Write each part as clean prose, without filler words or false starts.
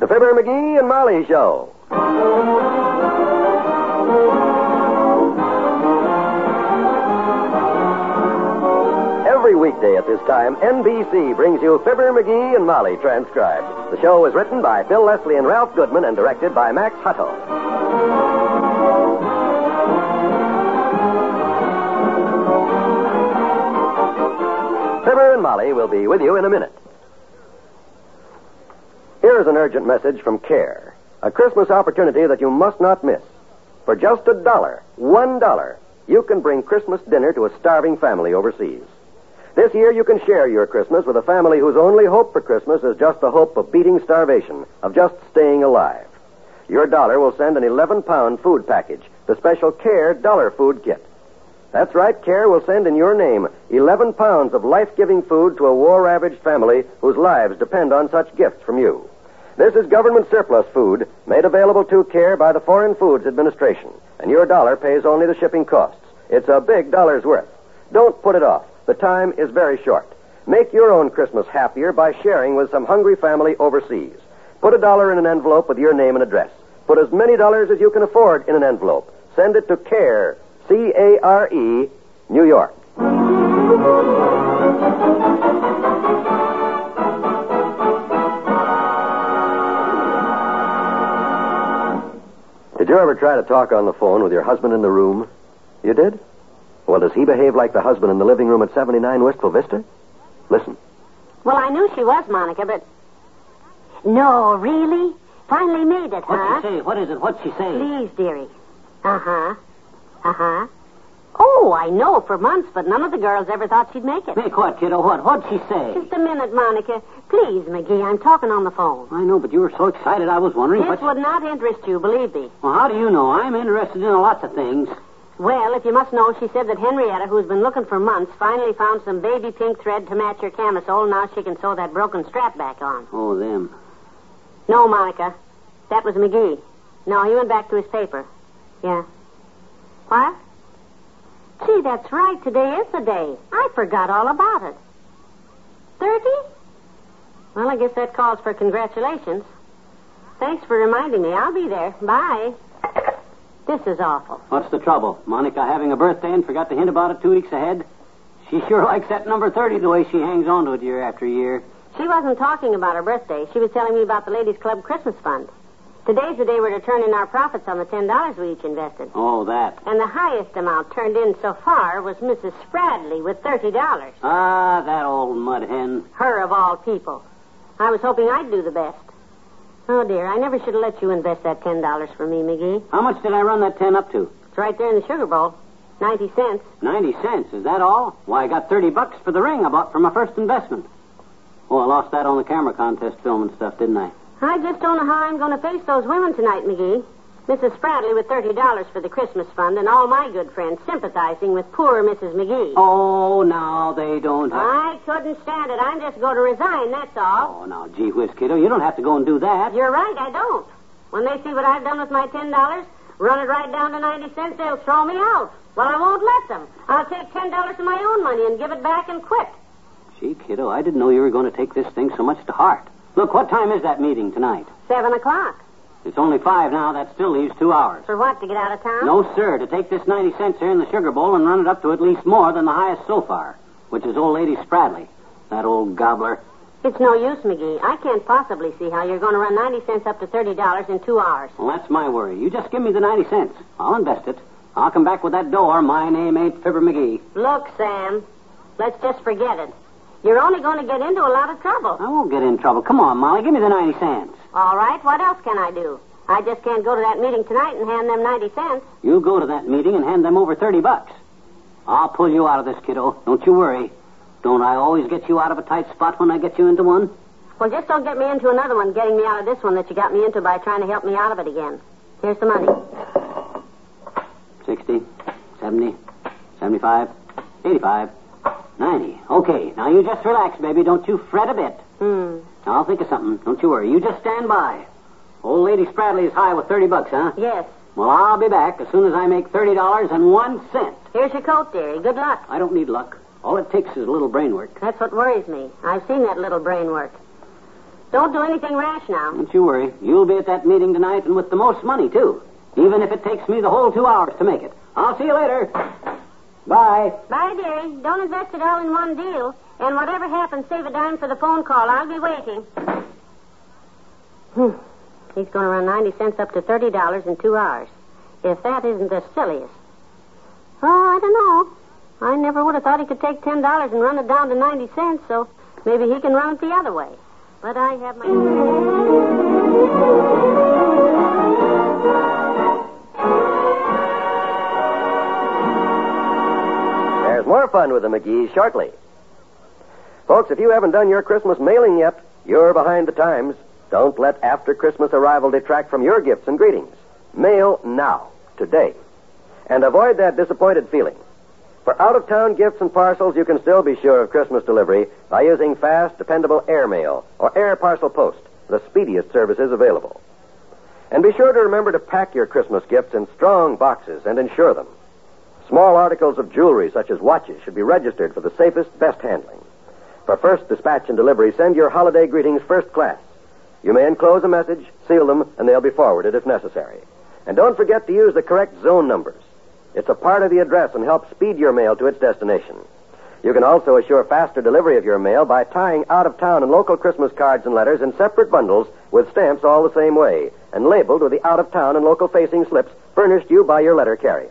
The Fibber, McGee, and Molly Show. Every weekday at this time, NBC brings you Fibber, McGee, and Molly transcribed. The show is written by Phil Leslie and Ralph Goodman and directed by Max Hutto. Fibber and Molly will be with you in a minute. Here is an urgent message from CARE, a Christmas opportunity that you must not miss. For just $1, you can bring Christmas dinner to a starving family overseas. This year you can share your Christmas with a family whose only hope for Christmas is just the hope of beating starvation, of just staying alive. Your dollar will send an 11-pound food package, the special CARE Dollar Food Kit. That's right, CARE will send in your name 11 pounds of life-giving food to a war-ravaged family whose lives depend on such gifts from you. This is government surplus food made available to CARE by the Foreign Foods Administration, and your dollar pays only the shipping costs. It's a big dollar's worth. Don't put it off. The time is very short. Make your own Christmas happier by sharing with some hungry family overseas. Put $1 in an envelope with your name and address. Put as many dollars as you can afford in an envelope. Send it to CARE, C-A-R-E, New York. Did you ever try to talk on the phone with your husband in the room? You did? Well, does he behave like the husband in the living room at 79 Wistful Vista? Listen. Well, I knew she was, Monica, but... No, really? Finally made it, huh? What'd she say? What is it? What'd she say? Please, dearie. Uh-huh. Uh-huh. Oh, I know for months, but none of the girls ever thought she'd make it. Make what, kiddo? What? What'd she say? Just a minute, Monica. Please, McGee, I'm talking on the phone. I know, but you were so excited I was wondering This would not interest you, believe me. Well, how do you know? I'm interested in lots of things. Well, if you must know, she said that Henrietta, who's been looking for months, finally found some baby pink thread to match her camisole. Now she can sew that broken strap back on. Oh, them. No, Monica. That was McGee. No, he went back to his paper. Yeah. What? Gee, that's right. Today is the day. I forgot all about it. 30? Well, I guess that calls for congratulations. Thanks for reminding me. I'll be there. Bye. This is awful. What's the trouble? Monica having a birthday and forgot to hint about it 2 weeks ahead? She sure likes that number 30 the way she hangs on to it year after year. She wasn't talking about her birthday. She was telling me about the Ladies' Club Christmas Fund. Today's the day we're to turn in our profits on the $10 we each invested. Oh, that. And the highest amount turned in so far was Mrs. Spradley with $30. Ah, that old mud hen. Her of all people. I was hoping I'd do the best. Oh, dear, I never should have let you invest that $10 for me, McGee. How much did I run that 10 up to? It's right there in the sugar bowl. 90 cents. 90 cents, is that all? Why, I got $30 for the ring I bought for my first investment. Oh, I lost that on the camera contest film and stuff, didn't I? I just don't know how I'm going to face those women tonight, McGee. Mrs. Spradley with $30 for the Christmas fund and all my good friends sympathizing with poor Mrs. McGee. Oh, now they don't have... I couldn't stand it. I'm just going to resign, that's all. Oh, now, gee whiz, kiddo, you don't have to go and do that. You're right, I don't. When they see what I've done with my $10, run it right down to 90 cents, they'll throw me out. Well, I won't let them. I'll take $10 of my own money and give it back and quit. Gee, kiddo, I didn't know you were going to take this thing so much to heart. Look, what time is that meeting tonight? 7 o'clock. It's only 5 now. That still leaves 2 hours. For what, to get out of town? No, sir. To take this 90 cents here in the sugar bowl and run it up to at least more than the highest so far, which is old lady Spradley. That old gobbler. It's no use, McGee. I can't possibly see how you're going to run 90 cents up to $30 in 2 hours. Well, that's my worry. You just give me the 90 cents. I'll invest it. I'll come back with that dough or my name ain't Fibber McGee. Look, Sam, let's just forget it. You're only going to get into a lot of trouble. I won't get in trouble. Come on, Molly. Give me the 90 cents. All right. What else can I do? I just can't go to that meeting tonight and hand them 90 cents. You go to that meeting and hand them over $30. I'll pull you out of this, kiddo. Don't you worry. Don't I always get you out of a tight spot when I get you into one? Well, just don't get me into another one, getting me out of this one that you got me into by trying to help me out of it again. Here's the money. 60, 70, 75, 85, 90. Okay, now you just relax, baby. Don't you fret a bit. I'll think of something. Don't you worry. You just stand by. Old lady Spradley is high with $30, huh? Yes. Well, I'll be back as soon as I make $30.01. Here's your coat, dearie. Good luck. I don't need luck. All it takes is a little brain work. That's what worries me. I've seen that little brain work. Don't do anything rash now. Don't you worry. You'll be at that meeting tonight and with the most money, too. Even if it takes me the whole 2 hours to make it. I'll see you later. Bye. Bye, dearie. Don't invest it all in one deal. And whatever happens, save a dime for the phone call. I'll be waiting. He's going to run 90 cents up to $30 in 2 hours. If that isn't the silliest. Oh, I don't know. I never would have thought he could take $10 and run it down to 90 cents, so maybe he can run it the other way. But I have my... There's more fun with the McGees shortly. Folks, if you haven't done your Christmas mailing yet, you're behind the times. Don't let after Christmas arrival detract from your gifts and greetings. Mail now, today. And avoid that disappointed feeling. For out-of-town gifts and parcels, you can still be sure of Christmas delivery by using fast, dependable air mail or air parcel post, the speediest services available. And be sure to remember to pack your Christmas gifts in strong boxes and insure them. Small articles of jewelry, such as watches, should be registered for the safest, best handling. For first dispatch and delivery, send your holiday greetings first class. You may enclose a message, seal them, and they'll be forwarded if necessary. And don't forget to use the correct zone numbers. It's a part of the address and helps speed your mail to its destination. You can also assure faster delivery of your mail by tying out-of-town and local Christmas cards and letters in separate bundles with stamps all the same way and labeled with the out-of-town and local-facing slips furnished you by your letter carrier.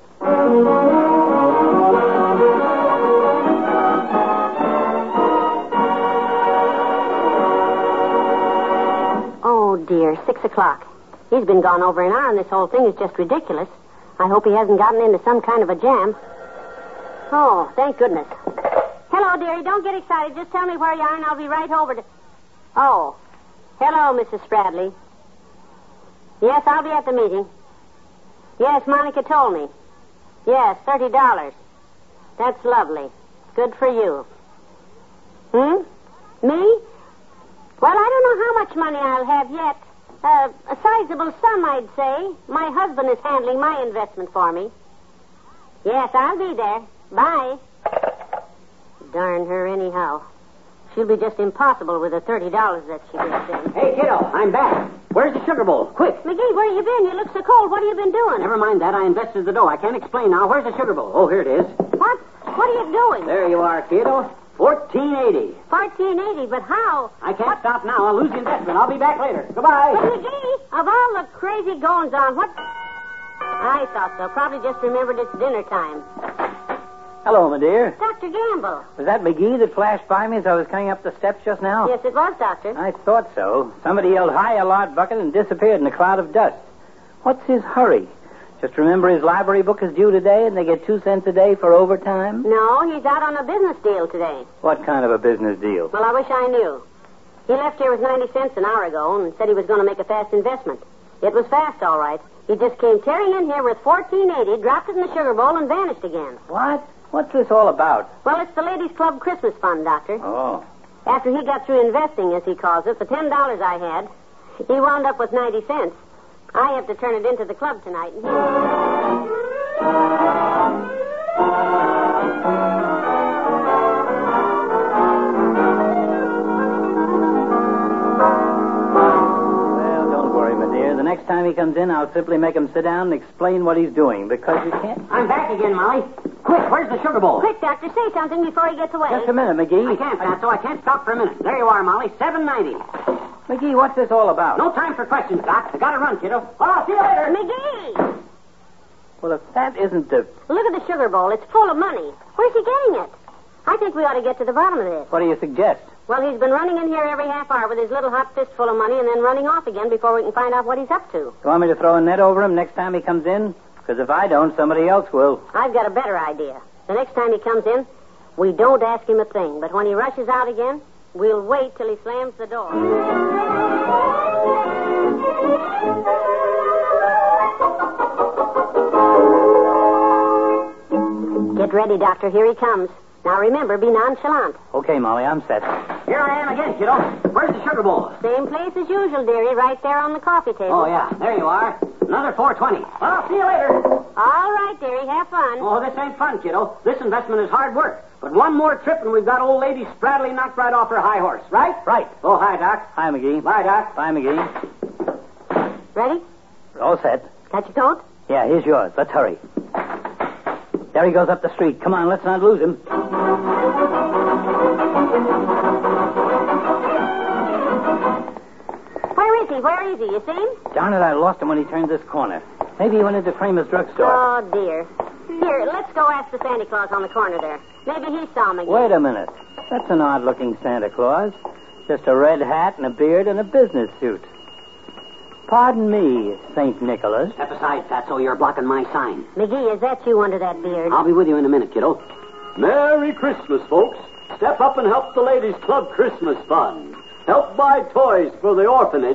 Oh, dear, 6 o'clock. He's been gone over an hour, and this whole thing is just ridiculous. I hope he hasn't gotten into some kind of a jam. Oh, thank goodness. Hello, dearie. Don't get excited. Just tell me where you are, and I'll be right over to... Oh. Hello, Mrs. Spradley. Yes, I'll be at the meeting. Yes, Monica told me. Yes, $30. That's lovely. Good for you. Me? Well, I don't know how much money I'll have yet. A sizable sum, I'd say. My husband is handling my investment for me. Yes, I'll be there. Bye. Darn her anyhow. She'll be just impossible with the $30 that she gets in. Hey, kiddo, I'm back. Where's the sugar bowl? Quick. McGee, where you been? You look so cold. What have you been doing? Never mind that. I invested the dough. I can't explain now. Where's the sugar bowl? Oh, here it is. What? What are you doing? There you are, kiddo. $14.80. $14.80, but how? I can't stop now. I'll lose the investment. I'll be back later. Goodbye. But McGee, of all the crazy goings on, what... I thought so. Probably just remembered it's dinner time. Hello, my dear. Dr. Gamble. Was that McGee that flashed by me as I was coming up the steps just now? Yes, it was, Doctor. I thought so. Somebody yelled, "Hi, a lot bucket," and disappeared in a cloud of dust. What's his hurry? Just remember his library book is due today and they get 2 cents a day for overtime? No, he's out on a business deal today. What kind of a business deal? Well, I wish I knew. He left here with 90 cents an hour ago and said he was going to make a fast investment. It was fast, all right. He just came tearing in here with $14.80, dropped it in the sugar bowl, and vanished again. What? What's this all about? Well, it's the Ladies' Club Christmas Fund, Doctor. Oh. After he got through investing, as he calls it, the $10 I had, he wound up with 90 cents. I have to turn it into the club tonight. And Well, don't worry, my dear. The next time he comes in, I'll simply make him sit down and explain what he's doing, because you can't... I'm back again, Molly. Quick, where's the sugar bowl? Quick, Doctor, say something before he gets away. Just a minute, McGee. I can't, Fatso. I can't stop for a minute. There you are, Molly. $7.90. McGee, what's this all about? No time for questions, Doc. I gotta run, kiddo. Oh, see you later. McGee! Well, if that isn't the... Look at the sugar bowl. It's full of money. Where's he getting it? I think we ought to get to the bottom of this. What do you suggest? Well, he's been running in here every half hour with his little hot fist full of money and then running off again before we can find out what he's up to. You want me to throw a net over him next time he comes in? Because if I don't, somebody else will. I've got a better idea. The next time he comes in, we don't ask him a thing. But when he rushes out again, we'll wait till he slams the door. Get ready, Doctor. Here he comes. Now remember, be nonchalant. Okay, Molly, I'm set. Here I am again, kiddo. Where's the sugar bowl? Same place as usual, dearie, right there on the coffee table. Oh, yeah. There you are. Another $4.20. I'll see you later. All right, dearie. Have fun. Oh, this ain't fun, kiddo. This investment is hard work. But one more trip and we've got old lady Spradley knocked right off her high horse, right? Right. Oh, hi, Doc. Hi, McGee. Bye, Doc. Bye, McGee. Ready? All set. Got your coat? Yeah, here's yours. Let's hurry. There he goes up the street. Come on, let's not lose him. Where is he? You see him? Darn it, I lost him when he turned this corner. Maybe he went into Kramer's drugstore. Oh, dear. Here, let's go ask the Santa Claus on the corner there. Maybe he saw him again. Wait a minute. That's an odd-looking Santa Claus. Just a red hat and a beard and a business suit. Pardon me, St. Nicholas. Step aside, Fatso. You're blocking my sign. McGee, is that you under that beard? I'll be with you in a minute, kiddo. Merry Christmas, folks. Step up and help the Ladies' Club Christmas Fund. Help buy toys for the orphanage.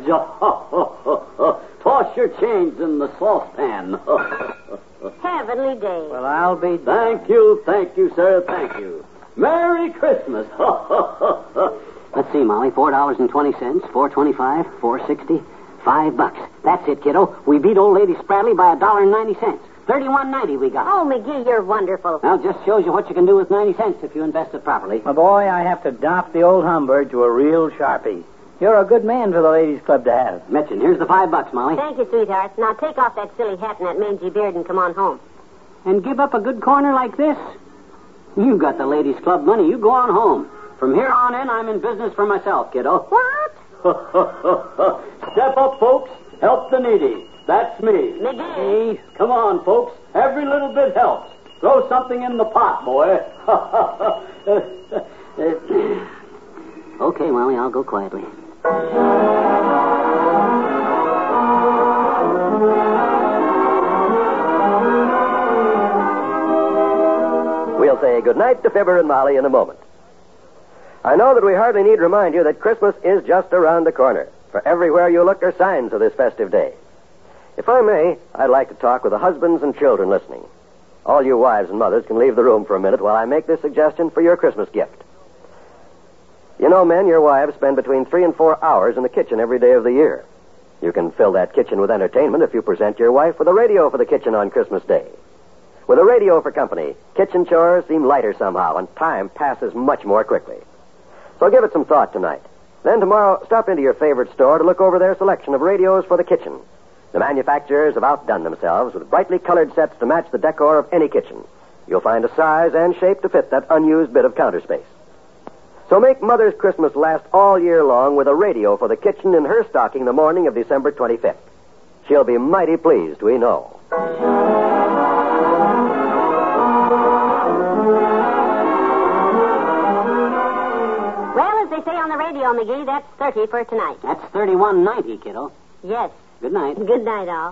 Toss your change in the saucepan. Heavenly day. Well, I'll be... Thank you, sir, thank you. Merry Christmas. Let's see, Molly. $4.20, $4.25, $4.60, $5. That's it, kiddo. We beat old lady Spradley by $1.90. $31.90 we got. Oh, McGee, you're wonderful. Well, just shows you what you can do with 90 cents if you invest it properly. My boy, I have to doff the old Humbird to a real Sharpie. You're a good man for the ladies' club to have. Mitchin, here's the $5, Molly. Thank you, sweetheart. Now take off that silly hat and that mangy beard and come on home. And give up a good corner like this? You got the ladies' club money. You go on home. From here on in, I'm in business for myself, kiddo. What? Step up, folks. Help the needy. That's me. McGee. Come on, folks. Every little bit helps. Throw something in the pot, boy. Okay, Molly, I'll go quietly. We'll say goodnight to Fibber and Molly in a moment. I know that we hardly need to remind you that Christmas is just around the corner. For everywhere you look are signs of this festive day. If I may, I'd like to talk with the husbands and children listening. All you wives and mothers can leave the room for a minute while I make this suggestion for your Christmas gift. You know, men, your wives spend between 3 and 4 hours in the kitchen every day of the year. You can fill that kitchen with entertainment if you present your wife with a radio for the kitchen on Christmas Day. With a radio for company, kitchen chores seem lighter somehow, and time passes much more quickly. So give it some thought tonight. Then tomorrow, stop into your favorite store to look over their selection of radios for the kitchen. The manufacturers have outdone themselves with brightly colored sets to match the decor of any kitchen. You'll find a size and shape to fit that unused bit of counter space. So make Mother's Christmas last all year long with a radio for the kitchen in her stocking the morning of December 25th. She'll be mighty pleased, we know. Well, as they say on the radio, McGee, that's 30 for tonight. That's $31.90, kiddo. Yes. Good night. Good night, all.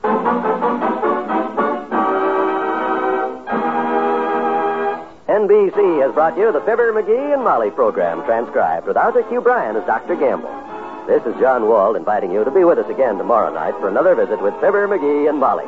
NBC has brought you the Fibber, McGee, and Molly program, transcribed with Arthur Q. Bryan as Dr. Gamble. This is John Wald inviting you to be with us again tomorrow night for another visit with Fibber, McGee, and Molly.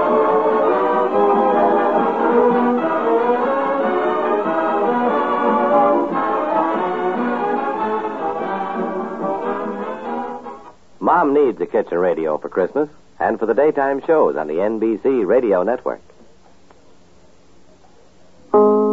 Mom needs a kitchen radio for Christmas and for the daytime shows on the NBC radio network.